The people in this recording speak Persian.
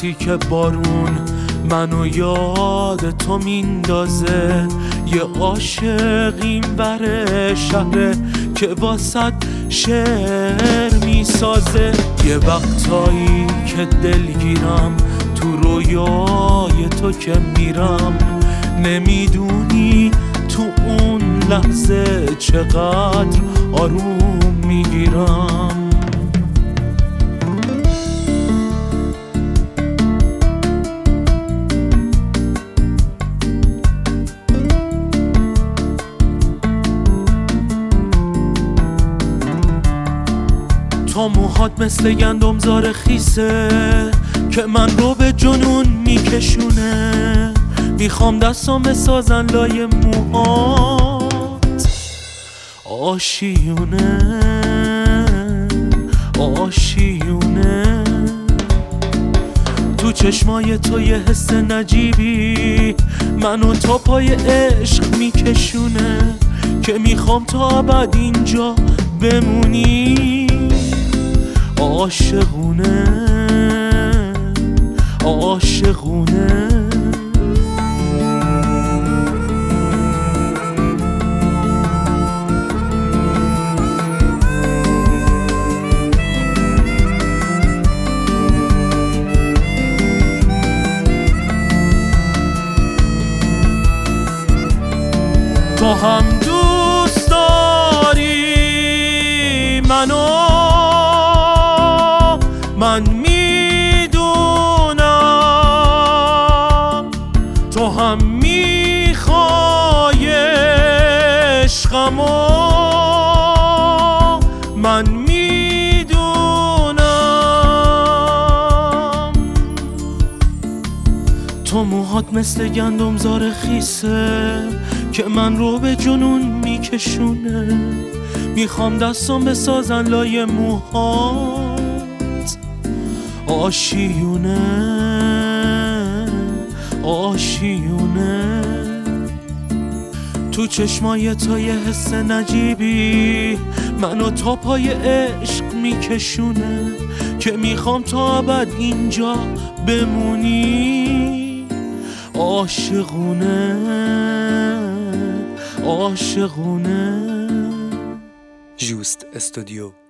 وقتی که بارون منو یاد تو میندازه، یه عاشق این بره شهره که واسد شعر میسازه. یه وقتایی که دلگیرم تو رویای تو که میرم، نمیدونی تو اون لحظه چقدر آروم میگیرم. تو موهات مثل گندمزار خیسه که من رو به جنون میکشونه. میخوام دستام بسازن لای موهات آشیونه آشیونه. تو چشمای تو یه حس نجیبی منو تا پای عشق میکشونه، که میخوام تا ابد اینجا بمونی. عاشقونه عاشقونه. تو هم دوست داری منو، من میدونم. تو هم میخوای عشقمو، من میدونم. تو موهات مثل گندمزار خیسه که من رو به جنون میکشونه. میخوام دستام بسازن لای موهات آشیونه آشیونه. تو چشمای تو یه حس نجیبی منو تا پای عشق میکشونه، که میخوام تا ابد اینجا بمونی. عاشقونه عاشقونه. جوست استودیو.